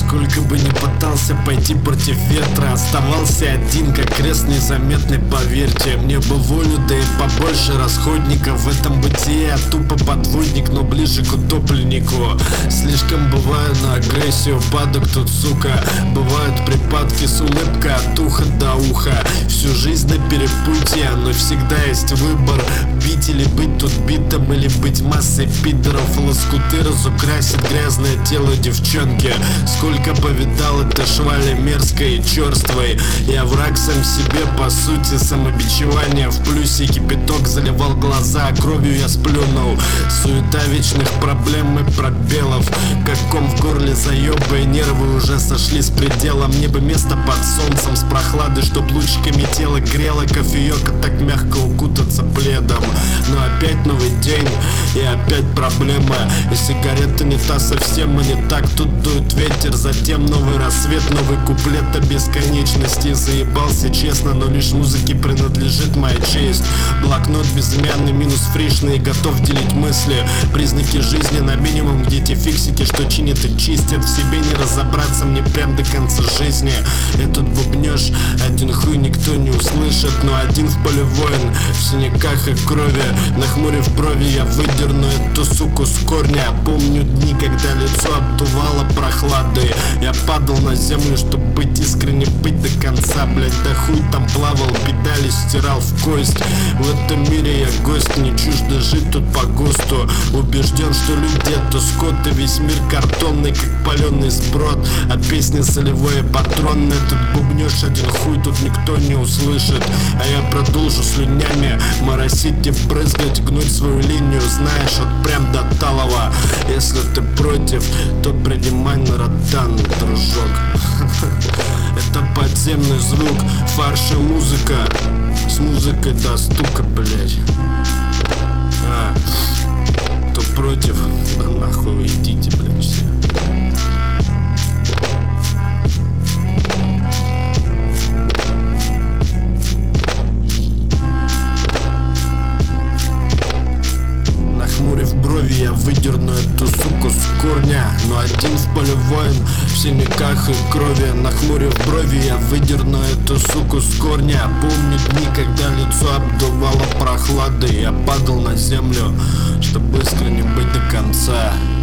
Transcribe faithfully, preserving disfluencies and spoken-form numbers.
Сколько бы ни пытался пойти против ветра, оставался один, как крест незаметный, поверьте. Мне бы волю, да и побольше расходников. В этом бытие я тупо подводник, но ближе к утопленнику. Слишком бываю на агрессию падок тут, сука. Бывают припадки с улыбкой от уха до уха. Всю жизнь на перепутье, но всегда есть выбор: бить или быть тут битым, или быть массой пидоров. Лоскуты разукрасит грязное тело девчонки. Сколько повидал это швали мерзкой и черствой. Я враг сам себе, по сути, самобичевание в плюсе. Кипяток заливал глаза, а кровью я сплюнул. Суета вечных проблем и пробелов, как ком в горле заеба, и нервы уже сошли с пределом. Мне бы место под солнцем с прохладой, чтоб лучиками тело грело, кофеек, а так мягко укутаться пледом. Но опять новый день и опять проблема. И сигарета не та совсем, и не так тут дует ветер. Затем новый рассвет, новый куплет о бесконечности. Заебался честно, но лишь музыке принадлежит моя честь. Блокнот безымянный, минус фришный, готов делить мысли. Признаки жизни на минимум, где те фиксики, что чинят и чистят. В себе не разобраться мне прям до конца жизни. Этот бубнёж, один хуй никто не услышит, но один в поле воин, в синяках и крови. Нахмурив брови, я выдерну эту суку с корня. Помню дни, когда лицо обдувало прохладой. Я падал на землю, чтоб быть искренне, быть до конца. Блять, да хуй там плавал, педали стирал в кость. В этом мире я гость, не чуждо жить тут по ГОСТу. Убежден, что люди это скот, и весь мир картонный, как паленый сброд. А песня солевое патрон. Этот бубнёж, один хуй тут никто не услышит. А я продолжу слюнями моросить и брызгать, гнуть свою линию, знаешь, от прям до талого. Если ты против, то принимай на ротан, дружок. Это подземный звук, фарш и музыка. С музыкой до стука, блять. А, кто против, да нахуй вы идите, блять, все. Нахмурив брови, я выдерну эту суку с корня. Но один в поле воин, в синяках и крови. Нахмурив брови, я выдерну эту суку с корня. Помню дни, когда лицо обдувало прохладой. Я падал на землю, чтобы искренне быть до конца.